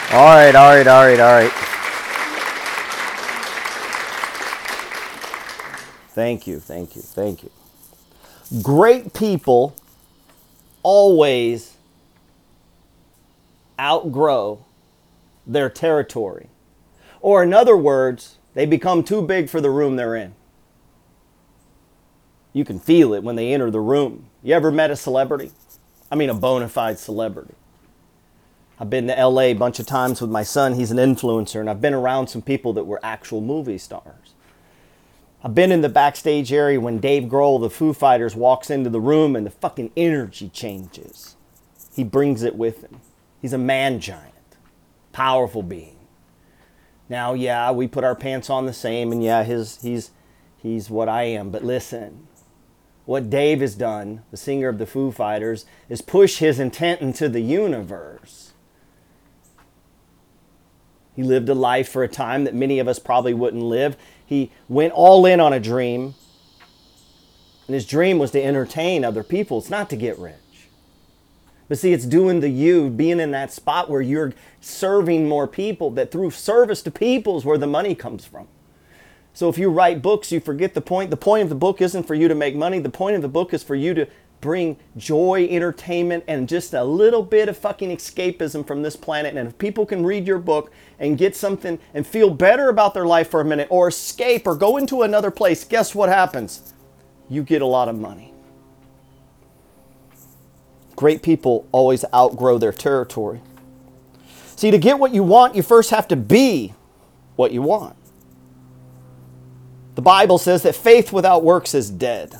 All right, all right, all right, all right. Thank you, thank you, thank you. Great people always outgrow their territory. Or in other words, they become too big for the room they're in. You can feel it when they enter the room. You ever met a celebrity? I mean a bona fide celebrity. I've been to LA a bunch of times with my son. He's an influencer, and I've been around some people that were actual movie stars. I've been in the backstage area when Dave Grohl, the Foo Fighters, walks into the room and the fucking energy changes. He brings it with him. He's a man giant, powerful being. Now, yeah, we put our pants on the same, and yeah, he's what I am. But listen, what Dave has done, the singer of the Foo Fighters, is push his intent into the universe. He lived a life for a time that many of us probably wouldn't live. He went all in on a dream. And his dream was to entertain other people. It's not to get rich. But see, it's doing the you, being in that spot where you're serving more people, that through service to people is where the money comes from. So if you write books, you forget the point. The point of the book isn't for you to make money. The point of the book is for you to bring joy, entertainment, and just a little bit of fucking escapism from this planet. And if people can read your book and get something and feel better about their life for a minute, or escape or go into another place, guess what happens? You get a lot of money. Great people always outgrow their territory. See, to get what you want, you first have to be what you want. The Bible says that faith without works is dead.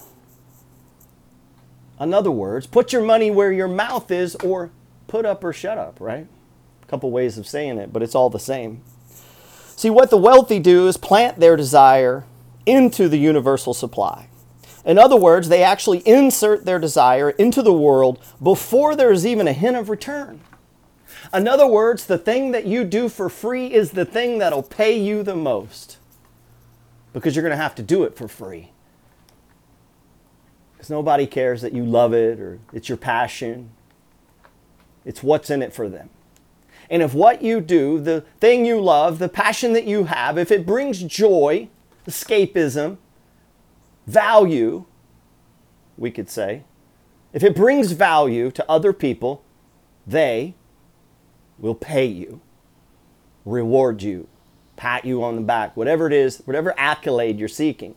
In other words, put your money where your mouth is, or put up or shut up, right? A couple ways of saying it, but it's all the same. See, what the wealthy do is plant their desire into the universal supply. In other words, they actually insert their desire into the world before there is even a hint of return. In other words, the thing that you do for free is the thing that'll pay you the most, because you're going to have to do it for free. Because nobody cares that you love it or it's your passion. It's what's in it for them. And if what you do, the thing you love, the passion that you have, if it brings joy, escapism, value, we could say, if it brings value to other people, they will pay you, reward you, pat you on the back, whatever it is, whatever accolade you're seeking.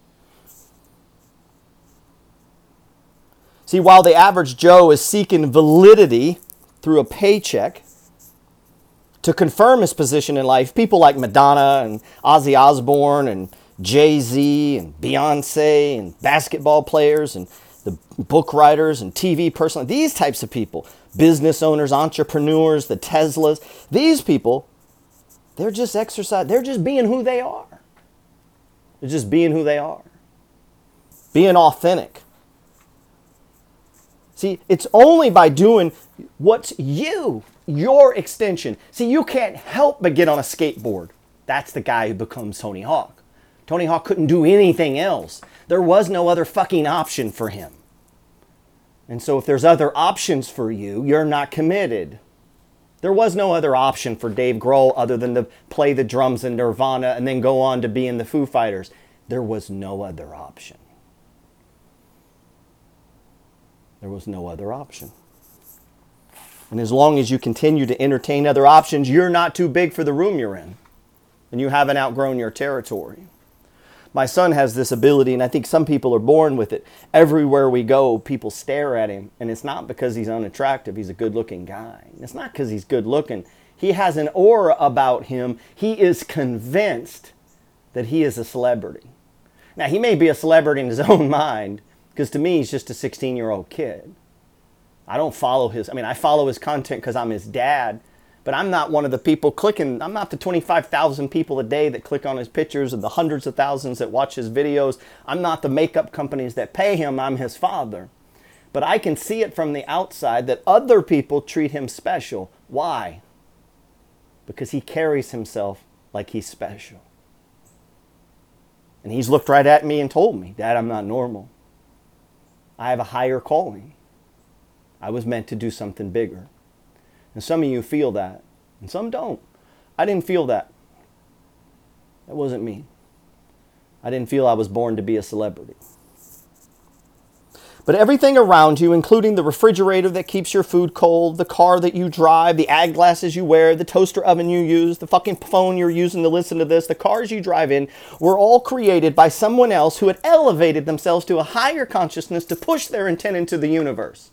See, while the average Joe is seeking validity through a paycheck to confirm his position in life, people like Madonna and Ozzy Osbourne and Jay-Z and Beyonce and basketball players and the book writers and TV personalities, these types of people, business owners, entrepreneurs, the Teslas, these people, they're just they're just being who they are. They're just being who they are. Being authentic. See, it's only by doing what's your extension. See, you can't help but get on a skateboard. That's the guy who becomes Tony Hawk. Tony Hawk couldn't do anything else. There was no other fucking option for him. And so if there's other options for you, you're not committed. There was no other option for Dave Grohl other than to play the drums in Nirvana and then go on to be in the Foo Fighters. There was no other option. There was no other option. And as long as you continue to entertain other options, you're not too big for the room you're in. And you haven't outgrown your territory. My son has this ability, and I think some people are born with it. Everywhere we go, people stare at him. And it's not because he's unattractive. He's a good-looking guy. It's not because he's good-looking. He has an aura about him. He is convinced that he is a celebrity. Now, he may be a celebrity in his own mind, because to me, he's just a 16-year-old kid. I don't follow I follow his content because I'm his dad, but I'm not one of the people clicking. I'm not the 25,000 people a day that click on his pictures and the hundreds of thousands that watch his videos. I'm not the makeup companies that pay him. I'm his father. But I can see it from the outside that other people treat him special. Why? Because he carries himself like he's special. And he's looked right at me and told me, Dad, I'm not normal. I have a higher calling. I was meant to do something bigger. And some of you feel that. And some don't. I didn't feel that. That wasn't me. I didn't feel I was born to be a celebrity. But everything around you, including the refrigerator that keeps your food cold, the car that you drive, the eye glasses you wear, the toaster oven you use, the fucking phone you're using to listen to this, the cars you drive in, were all created by someone else who had elevated themselves to a higher consciousness to push their intent into the universe.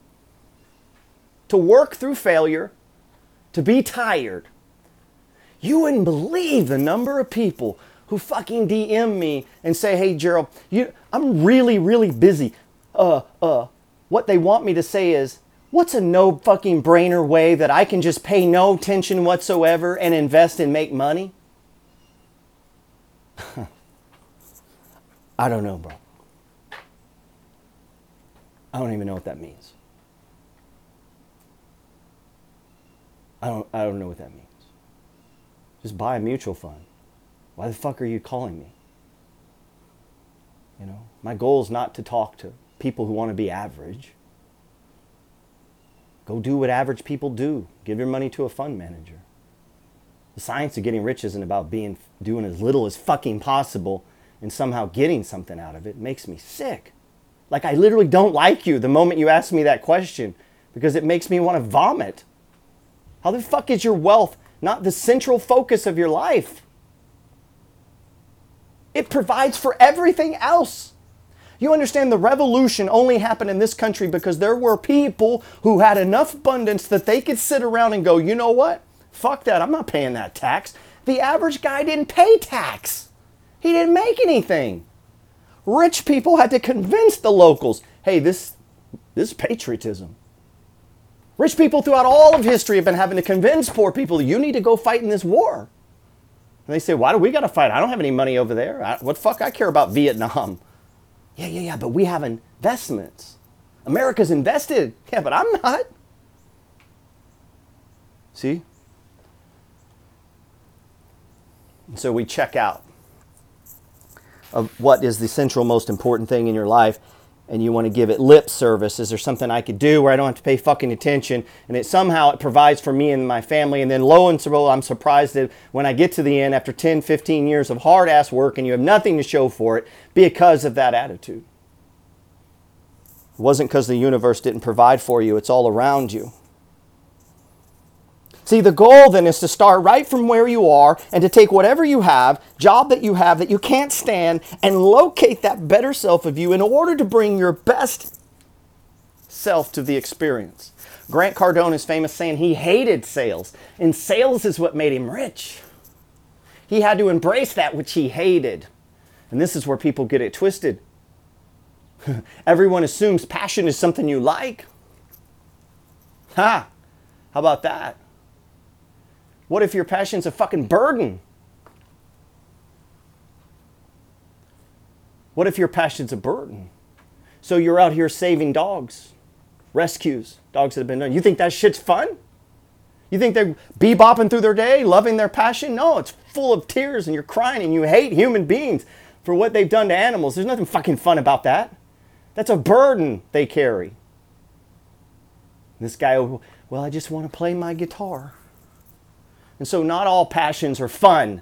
To work through failure, to be tired. You wouldn't believe the number of people who fucking DM me and say, hey, Gerald, I'm really, really busy. What they want me to say is, what's a no fucking brainer way that I can just pay no attention whatsoever and invest and make money? I don't know, bro. I don't even know what that means. I don't know what that means. Just buy a mutual fund. Why the fuck are you calling me? You know, my goal is not to talk to people who want to be average. Go do what average people do. Give your money to a fund manager. The science of getting rich isn't about doing as little as fucking possible and somehow getting something out of it. It makes me sick. Like, I literally don't like you the moment you ask me that question because it makes me want to vomit. How the fuck is your wealth not the central focus of your life? It provides for everything else. You understand the revolution only happened in this country because there were people who had enough abundance that they could sit around and go, you know what? Fuck that. I'm not paying that tax. The average guy didn't pay tax. He didn't make anything. Rich people had to convince the locals, hey, this is patriotism. Rich people throughout all of history have been having to convince poor people, you need to go fight in this war. And they say, why do we got to fight? I don't have any money over there. What fuck I care about Vietnam? Yeah, but we have investments. America's invested. Yeah, but I'm not. See? And so we check out of what is the central most important thing in your life, and you want to give it lip service. Is there something I could do where I don't have to pay fucking attention, and it provides for me and my family, and then lo and behold, I'm surprised that when I get to the end after 10, 15 years of hard-ass work and you have nothing to show for it because of that attitude. It wasn't because the universe didn't provide for you. It's all around you. See, the goal then is to start right from where you are and to take whatever you have, job that you have that you can't stand, and locate that better self of you in order to bring your best self to the experience. Grant Cardone is famous saying he hated sales, and sales is what made him rich. He had to embrace that which he hated. And this is where people get it twisted. Everyone assumes passion is something you like. How about that? What if your passion's a fucking burden? What if your passion's a burden? So you're out here saving dogs, rescues, dogs that have been done. You think that shit's fun? You think they're bebopping through their day, loving their passion? No, it's full of tears and you're crying and you hate human beings for what they've done to animals. There's nothing fucking fun about that. That's a burden they carry. This guy, well, I just want to play my guitar. And so not all passions are fun.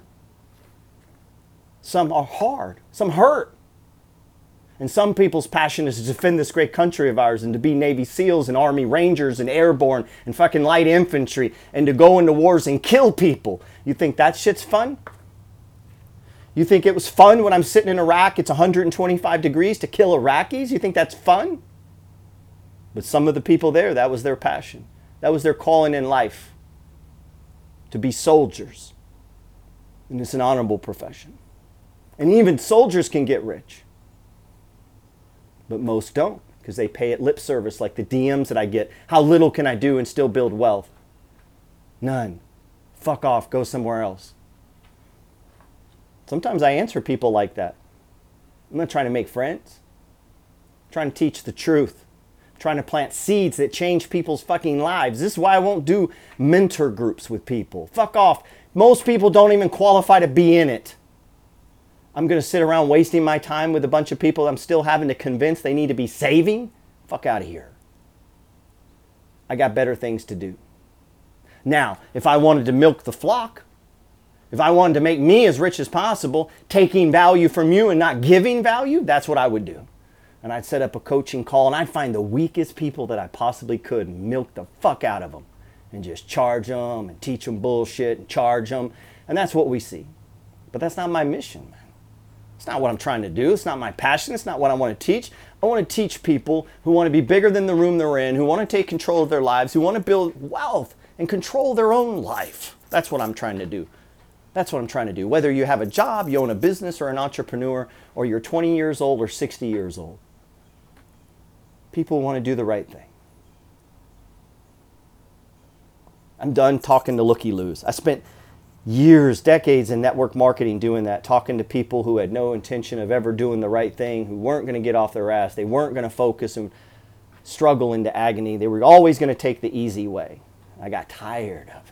Some are hard. Some hurt. And some people's passion is to defend this great country of ours and to be Navy SEALs and Army Rangers and Airborne and fucking light infantry and to go into wars and kill people. You think that shit's fun? You think it was fun when I'm sitting in Iraq, it's 125 degrees to kill Iraqis? You think that's fun? But some of the people there, that was their passion. That was their calling in life. To be soldiers. And it's an honorable profession. And even soldiers can get rich. But most don't, because they pay it lip service like the DMs that I get. How little can I do and still build wealth? None. Fuck off, go somewhere else. Sometimes I answer people like that. I'm not trying to make friends. I'm trying to teach the truth. Trying to plant seeds that change people's fucking lives. This is why I won't do mentor groups with people. Fuck off. Most people don't even qualify to be in it. I'm going to sit around wasting my time with a bunch of people I'm still having to convince they need to be saving? Fuck out of here. I got better things to do. Now, if I wanted to milk the flock, if I wanted to make me as rich as possible, taking value from you and not giving value, that's what I would do. And I'd set up a coaching call and I'd find the weakest people that I possibly could and milk the fuck out of them and just charge them and teach them bullshit and charge them. And that's what we see. But that's not my mission, man. It's not what I'm trying to do. It's not my passion. It's not what I want to teach. I want to teach people who want to be bigger than the room they're in, who want to take control of their lives, who want to build wealth and control their own life. That's what I'm trying to do. That's what I'm trying to do. Whether you have a job, you own a business or an entrepreneur, or you're 20 years old or 60 years old. People want to do the right thing. I'm done talking to looky-loos. I spent years, decades in network marketing doing that, talking to people who had no intention of ever doing the right thing, who weren't going to get off their ass, they weren't going to focus and struggle into agony. They were always going to take the easy way. I got tired of it.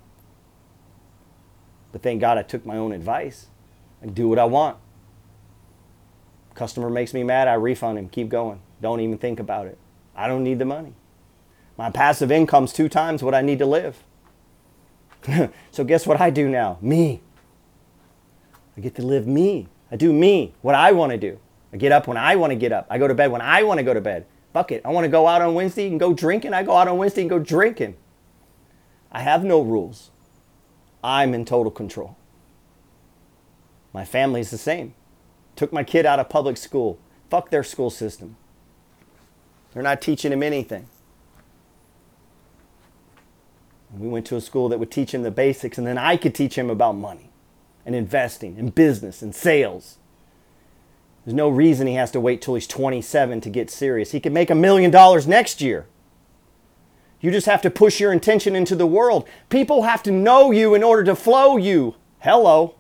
But thank God I took my own advice. I do what I want. Customer makes me mad, I refund him. Keep going. Don't even think about it. I don't need the money. My passive income's 2 times what I need to live. So guess what I do now? Me. I get to live me. I do me, what I want to do. I get up when I want to get up. I go to bed when I want to go to bed. Fuck it. I want to go out on Wednesday and go drinking. I go out on Wednesday and go drinking. I have no rules. I'm in total control. My family's the same. Took my kid out of public school. Fuck their school system. They're not teaching him anything. We went to a school that would teach him the basics, and then I could teach him about money and investing and business and sales. There's no reason he has to wait till he's 27 to get serious. He could make $1 million next year. You just have to push your intention into the world. People have to know you in order to flow you. Hello.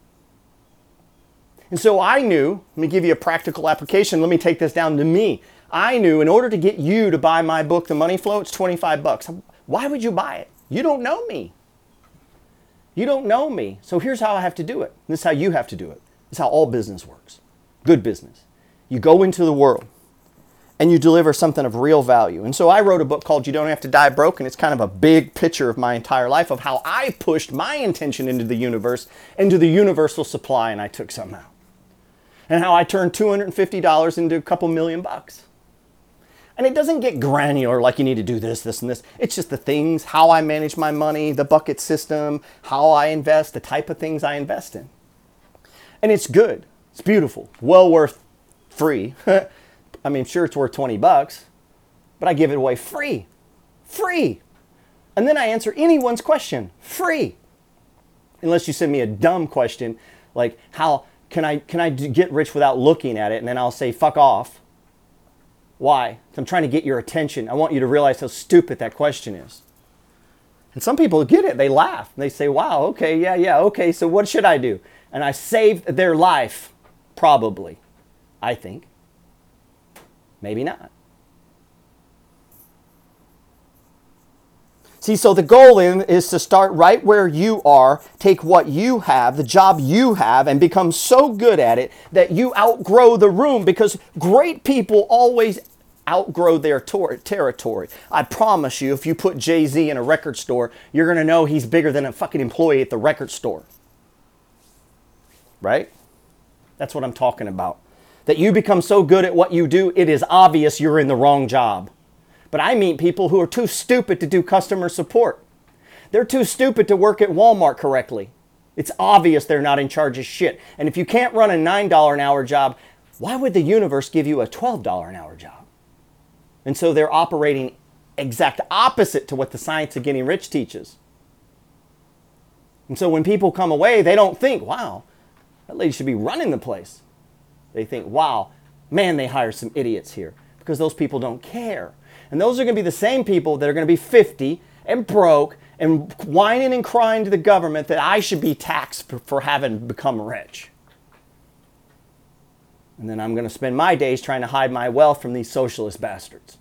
And so I knew, let me give you a practical application. Let me take this down to me. I knew in order to get you to buy my book, The Money Flow, it's $25. Why would you buy it? You don't know me. You don't know me. So here's how I have to do it. This is how you have to do it. This is how all business works. Good business. You go into the world and you deliver something of real value. And so I wrote a book called You Don't Have to Die Broke, and it's kind of a big picture of my entire life of how I pushed my intention into the universe, into the universal supply, and I took some out. And how I turned $250 into a couple $1,000,000 bucks. And it doesn't get granular like you need to do this, this, and this. It's just the things, how I manage my money, the bucket system, how I invest, the type of things I invest in. And it's good. It's beautiful. Well worth free. I mean, sure, it's worth $20, but I give it away free. Free. And then I answer anyone's question. Free. Unless you send me a dumb question like, how can I get rich without looking at it? And then I'll say, fuck off. Why? I'm trying to get your attention. I want you to realize how stupid that question is. And some people get it. They laugh. They say, wow, okay, yeah, okay, so what should I do? And I saved their life, probably, I think. Maybe not. See, so the goal is to start right where you are, take what you have, the job you have, and become so good at it that you outgrow the room, because great people always outgrow their territory. I promise you, if you put Jay-Z in a record store, you're going to know he's bigger than a fucking employee at the record store. Right? That's what I'm talking about. That you become so good at what you do, it is obvious you're in the wrong job. But I meet people who are too stupid to do customer support. They're too stupid to work at Walmart correctly. It's obvious they're not in charge of shit. And if you can't run a $9 an hour job, why would the universe give you a $12 an hour job? And so they're operating exact opposite to what the science of getting rich teaches. And so when people come away, they don't think, wow, that lady should be running the place. They think, wow, man, they hire some idiots here, because those people don't care. And those are going to be the same people that are going to be 50 and broke and whining and crying to the government that I should be taxed for having become rich. And then I'm going to spend my days trying to hide my wealth from these socialist bastards.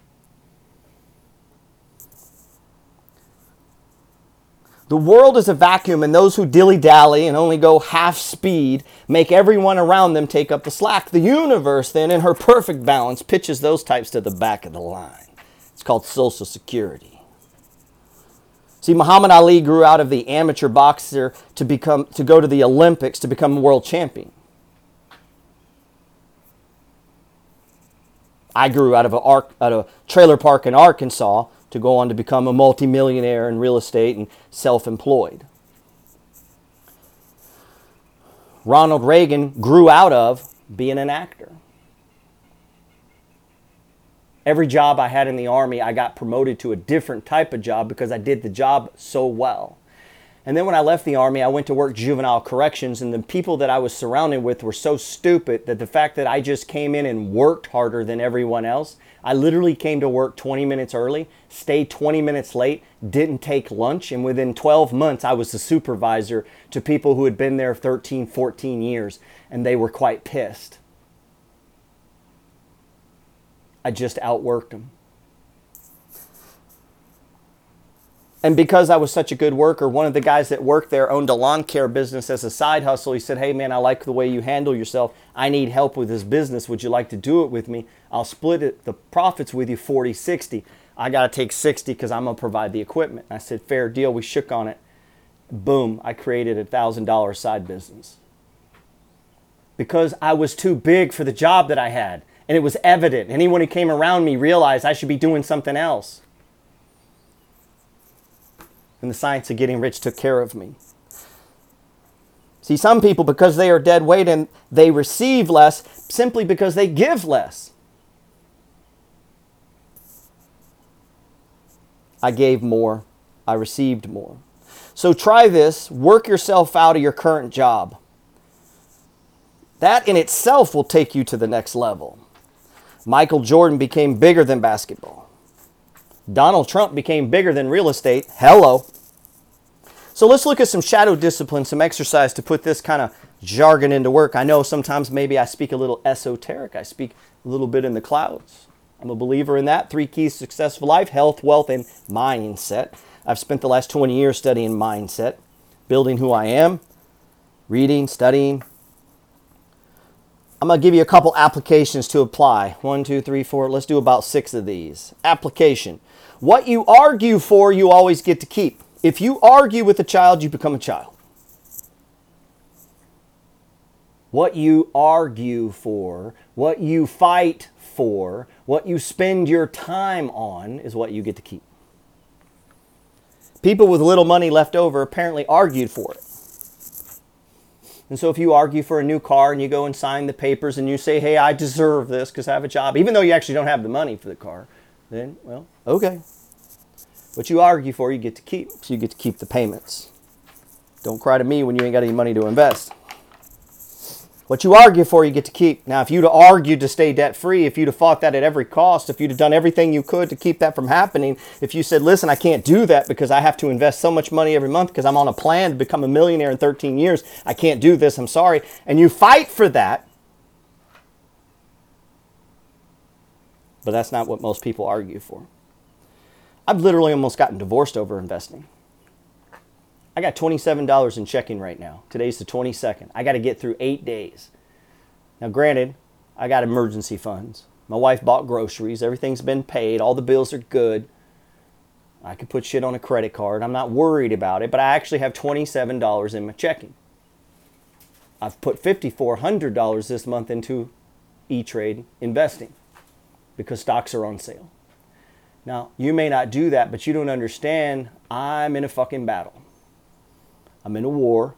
The world is a vacuum, and those who dilly-dally and only go half speed make everyone around them take up the slack. The universe, then, in her perfect balance, pitches those types to the back of the line. It's called Social Security. See, Muhammad Ali grew out of the amateur boxer to go to the Olympics to become a world champion. I grew out of a trailer park in Arkansas to go on to become a multimillionaire in real estate and self-employed. Ronald Reagan grew out of being an actor. Every job I had in the Army, I got promoted to a different type of job because I did the job so well. And then when I left the Army, I went to work juvenile corrections, and the people that I was surrounded with were so stupid that the fact that I just came in and worked harder than everyone else, I literally came to work 20 minutes early, stayed 20 minutes late, didn't take lunch, and within 12 months, I was the supervisor to people who had been there 13, 14 years, and they were quite pissed. I just outworked them. And because I was such a good worker, one of the guys that worked there owned a lawn care business as a side hustle. He said, "Hey man, I like the way you handle yourself. I need help with this business. Would you like to do it with me? I'll split the profits with you 40-60. I got to take 60 because I'm going to provide the equipment." And I said, "Fair deal." We shook on it. Boom, I created a $1,000 side business. Because I was too big for the job that I had. And it was evident. Anyone who came around me realized I should be doing something else. And the science of getting rich took care of me. See, some people, because they are dead weight and they receive less simply because they give less. I gave more. I received more. So try this. Work yourself out of your current job. That in itself will take you to the next level. Michael Jordan became bigger than basketball. Donald Trump became bigger than real estate. Hello. So let's look at some shadow discipline, some exercise to put this kind of jargon into work. I know sometimes maybe I speak a little esoteric. I speak a little bit in the clouds. I'm a believer in that. 3 keys to successful life: health, wealth, and mindset. I've spent the last 20 years studying mindset, building who I am, reading, studying. I'm going to give you a couple applications to apply. 1, 2, 3, 4. Let's do about 6 of these. Application. What you argue for, you always get to keep. If you argue with a child, you become a child. What you argue for, what you fight for, what you spend your time on is what you get to keep. People with little money left over apparently argued for it. And so if you argue for a new car and you go and sign the papers and you say, "Hey, I deserve this because I have a job," even though you actually don't have the money for the car, then, well, okay. What you argue for, you get to keep. So you get to keep the payments. Don't cry to me when you ain't got any money to invest. What you argue for, you get to keep. Now, if you'd have argued to stay debt-free, if you'd have fought that at every cost, if you'd have done everything you could to keep that from happening, if you said, "Listen, I can't do that because I have to invest so much money every month because I'm on a plan to become a millionaire in 13 years. I can't do this, I'm sorry." And you fight for that. But that's not what most people argue for. I've literally almost gotten divorced over investing. I got $27 in checking right now. Today's the 22nd. I got to get through 8 days. Now, granted, I got emergency funds. My wife bought groceries. Everything's been paid. All the bills are good. I could put shit on a credit card. I'm not worried about it, but I actually have $27 in my checking. I've put $5,400 this month into E-Trade investing because stocks are on sale. Now, you may not do that, but you don't understand. I'm in a fucking battle. I'm in a war,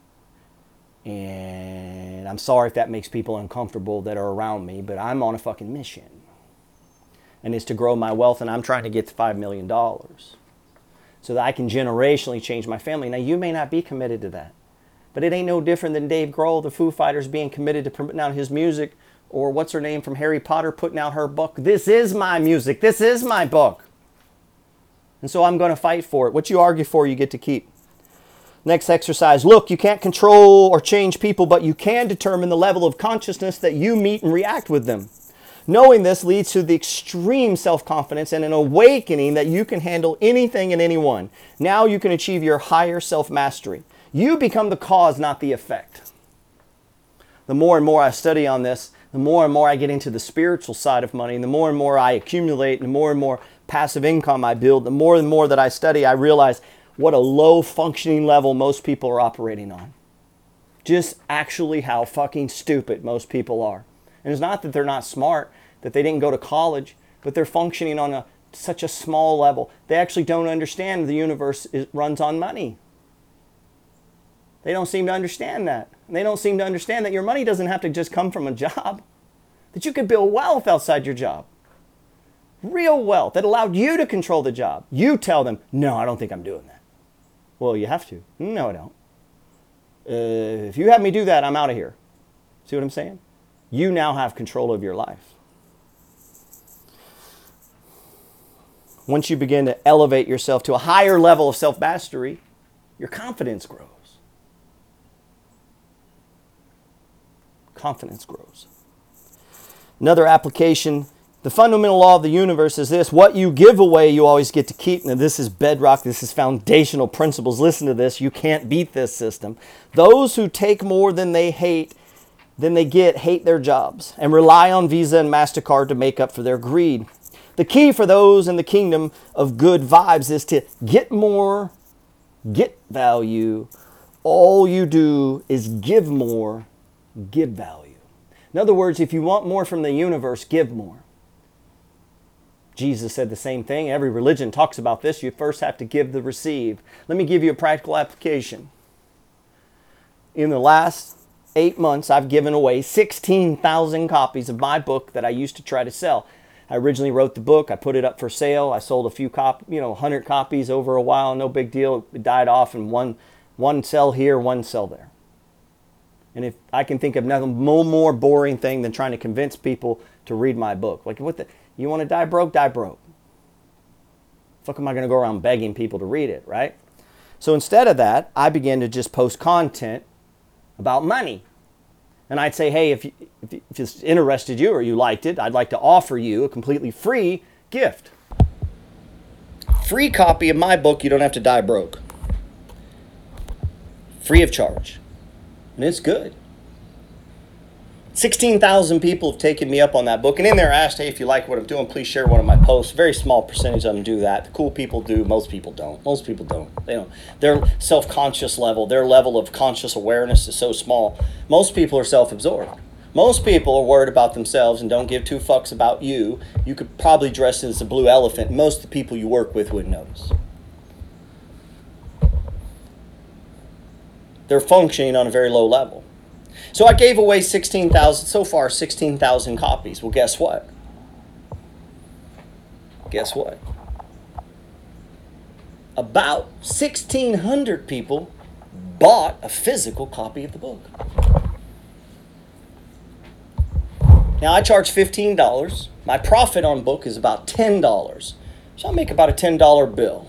and I'm sorry if that makes people uncomfortable that are around me, but I'm on a fucking mission. And it's to grow my wealth, and I'm trying to get to $5 million so that I can generationally change my family. Now, you may not be committed to that, but it ain't no different than Dave Grohl, the Foo Fighters, being committed to putting out his music, or what's her name from Harry Potter putting out her book. This is my music. This is my book. And so I'm going to fight for it. What you argue for, you get to keep. Next exercise. Look, you can't control or change people, but you can determine the level of consciousness that you meet and react with them. Knowing this leads to the extreme self-confidence and an awakening that you can handle anything and anyone. Now you can achieve your higher self-mastery. You become the cause, not the effect. The more and more I study on this, the more and more I get into the spiritual side of money, and the more I accumulate, and the more passive income I build, the more and more that I study, I realize what a low functioning level most people are operating on. Just actually how fucking stupid most people are. And it's not that they're not smart, that they didn't go to college, but they're functioning on such a small level. They actually don't understand the universe runs on money. They don't seem to understand that. And they don't seem to understand that your money doesn't have to just come from a job. That you could build wealth outside your job. Real wealth that allowed you to control the job. You tell them, no, I don't think I'm doing that. Well, you have to. No, I don't. If you have me do that, I'm out of here. See what I'm saying? You now have control of your life. Once you begin to elevate yourself to a higher level of self-mastery, your confidence grows. Confidence grows. Another application, the fundamental law of the universe is this: what you give away, you always get to keep. Now, this is bedrock. This is foundational principles. Listen to this. You can't beat this system. Those who take more than they hate, hate their jobs and rely on Visa and MasterCard to make up for their greed. The key for those in the kingdom of good vibes is to get more, get value. All you do is give more, give value. In other words, if you want more from the universe, give more. Jesus said the same thing. Every religion talks about this. You first have to give to receive. Let me give you a practical application. In the last 8 months, I've given away 16,000 copies of my book that I used to try to sell. I originally wrote the book. I put it up for sale. I sold a few 100 copies over a while. No big deal. It died off, and one sell here, one sell there. And if I can think of nothing more boring thing than trying to convince people to read my book. Like, you want to die broke? Die broke. Fuck am I going to go around begging people to read it, right? So instead of that, I began to just post content about money. And I'd say, hey, if it's interested you or you liked it, I'd like to offer you a completely free gift. Free copy of my book, You Don't Have to Die Broke. Free of charge. And it's good. 16,000 people have taken me up on that book. And in there I asked, hey, if you like what I'm doing, please share one of my posts. Very small percentage of them do that. The cool people do. Most people don't. Most people don't. They don't. Their self-conscious level, their level of conscious awareness is so small. Most people are self-absorbed. Most people are worried about themselves and don't give two fucks about you. You could probably dress as a blue elephant. Most of the people you work with wouldn't notice. They're functioning on a very low level. So I gave away 16,000 copies. Well, guess what? Guess what? About 1,600 people bought a physical copy of the book. Now, I charge $15. My profit on book is about $10. So I make about a $10 bill.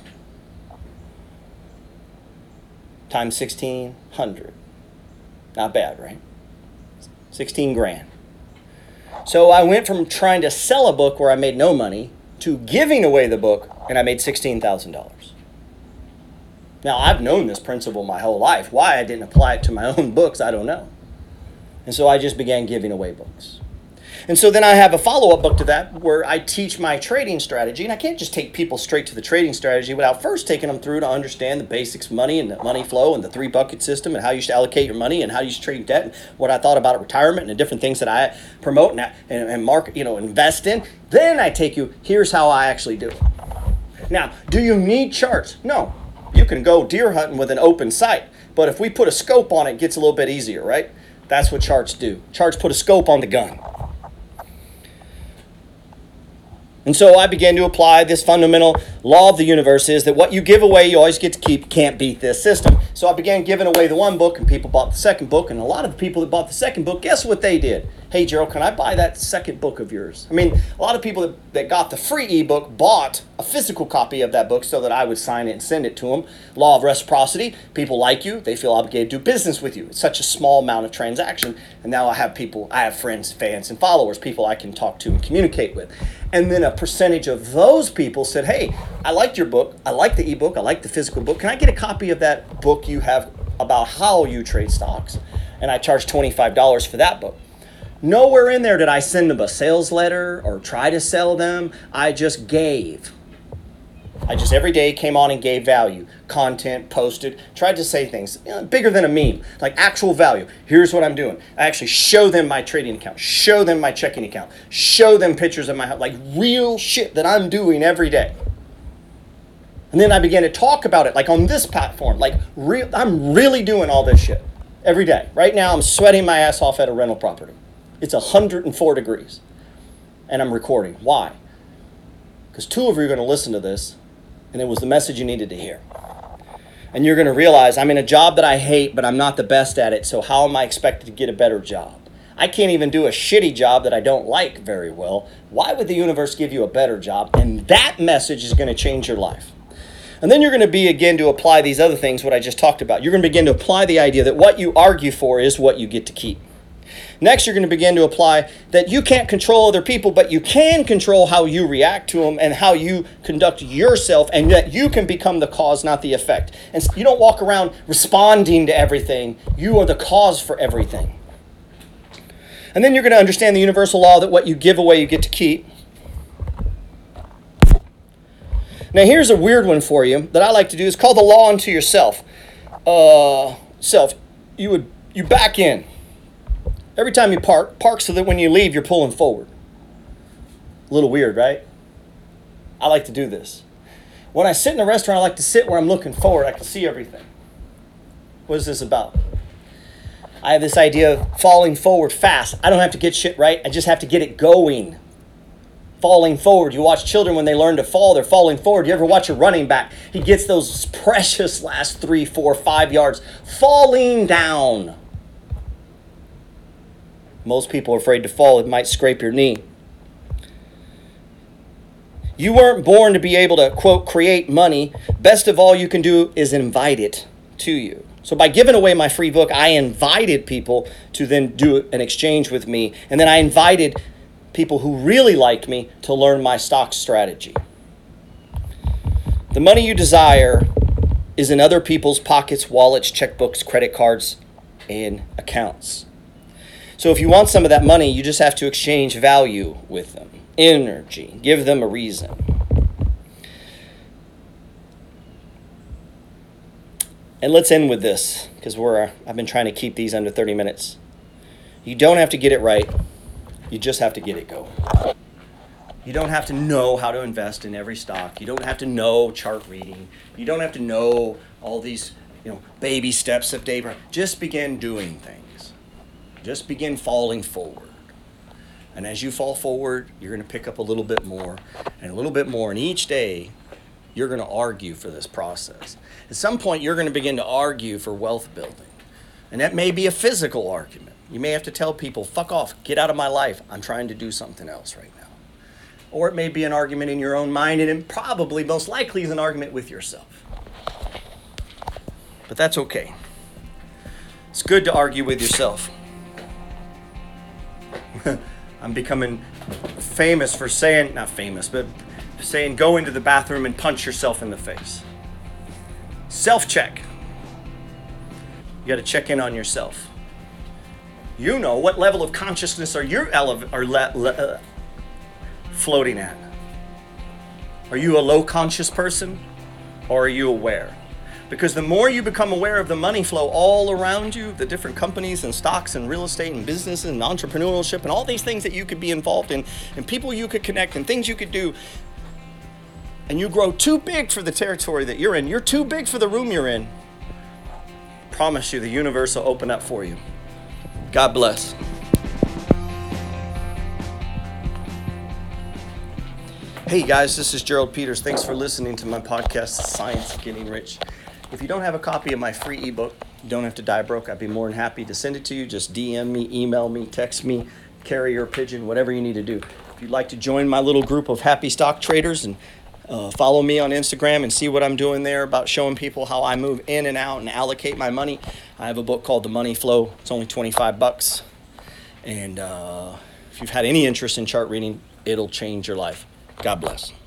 Times 1,600. Not bad, right? 16 grand. So I went from trying to sell a book where I made no money to giving away the book, and I made $16,000. Now, I've known this principle my whole life. Why I didn't apply it to my own books, I don't know. And so I just began giving away books. And so then I have a follow-up book to that where I teach my trading strategy. And I can't just take people straight to the trading strategy without first taking them through to understand the basics of money and the money flow and the 3-bucket system and how you should allocate your money and how you should trade debt and what I thought about retirement and the different things that I promote and market, invest in. Then I take you, here's how I actually do it. Now, do you need charts? No. You can go deer hunting with an open sight. But if we put a scope on it, it gets a little bit easier, right? That's what charts do. Charts put a scope on the gun. And so I began to apply this fundamental law of the universe is that what you give away, you always get to keep. Can't beat this system. So I began giving away the one book, and people bought the second book. And a lot of the people that bought the second book, guess what they did? Hey, Gerald, can I buy that second book of yours? I mean, a lot of people that got the free ebook bought a physical copy of that book so that I would sign it and send it to them. Law of reciprocity. People like you. They feel obligated to do business with you. It's such a small amount of transaction. And now I have friends, fans, and followers, people I can talk to and communicate with. And then a percentage of those people said, hey, I liked your book. I like the ebook. I like the physical book. Can I get a copy of that book you have about how you trade stocks? And I charged $25 for that book. Nowhere in there did I send them a sales letter or try to sell them. I just gave. I just every day came on and gave value, content, posted, tried to say things bigger than a meme, like actual value. Here's what I'm doing. I actually show them my trading account, show them my checking account, show them pictures of my house, like real shit that I'm doing every day. And then I began to talk about it, like on this platform, like I'm really doing all this shit every day. Right now, I'm sweating my ass off at a rental property. It's 104 degrees, and I'm recording. Why? Because 2 of you are going to listen to this, and it was the message you needed to hear. And you're going to realize I'm in a job that I hate, but I'm not the best at it, so how am I expected to get a better job? I can't even do a shitty job that I don't like very well. Why would the universe give you a better job? And that message is going to change your life. And then you're going to begin to apply these other things, what I just talked about. You're going to begin to apply the idea that what you argue for is what you get to keep. Next, you're going to begin to apply that you can't control other people, but you can control how you react to them and how you conduct yourself, and that you can become the cause, not the effect. And you don't walk around responding to everything. You are the cause for everything. And then you're going to understand the universal law that what you give away, you get to keep. Now, here's a weird one for you that I like to do. It's called the law unto yourself. You back in. Every time you park so that when you leave, you're pulling forward. A little weird, right? I like to do this. When I sit in a restaurant, I like to sit where I'm looking forward. I can see everything. What is this about? I have this idea of falling forward fast. I don't have to get shit right. I just have to get it going. Falling forward. You watch children when they learn to fall, they're falling forward. You ever watch a running back? He gets those precious last 3, 4, 5 yards falling down. Most people are afraid to fall. It might scrape your knee. You weren't born to be able to, quote, create money. Best of all you can do is invite it to you. So by giving away my free book, I invited people to then do an exchange with me. And then I invited people who really like me to learn my stock strategy. The money you desire is in other people's pockets, wallets, checkbooks, credit cards, and accounts. So if you want some of that money, you just have to exchange value with them, energy, give them a reason. And let's end with this, because I've been trying to keep these under 30 minutes. You don't have to get it right. You just have to get it going. You don't have to know how to invest in every stock. You don't have to know chart reading. You don't have to know all these, baby steps of Abraham. Just begin doing things. Just begin falling forward. And as you fall forward, you're going to pick up a little bit more and a little bit more. And each day, you're going to argue for this process. At some point, you're going to begin to argue for wealth building. And that may be a physical argument. You may have to tell people, fuck off, get out of my life. I'm trying to do something else right now. Or it may be an argument in your own mind, and it probably, most likely, is an argument with yourself. But that's okay. It's good to argue with yourself. I'm becoming famous for saying, not famous, but saying go into the bathroom and punch yourself in the face. Self-check. You got to check in on yourself. You know what level of consciousness are you floating at? Are you a low conscious person, or are you aware? Because the more you become aware of the money flow all around you, the different companies and stocks and real estate and businesses and entrepreneurship and all these things that you could be involved in and people you could connect and things you could do, and you grow too big for the territory that you're in, you're too big for the room you're in, I promise you the universe will open up for you. God bless. Hey guys, this is Gerald Peters. Thanks for listening to my podcast, Science of Getting Rich. If you don't have a copy of my free ebook, you don't have to die broke. I'd be more than happy to send it to you. Just DM me, email me, text me, carrier pigeon, whatever you need to do. If you'd like to join my little group of happy stock traders and follow me on Instagram and see what I'm doing there about showing people how I move in and out and allocate my money, I have a book called The Money Flow. It's only $25. And if you've had any interest in chart reading, it'll change your life. God bless.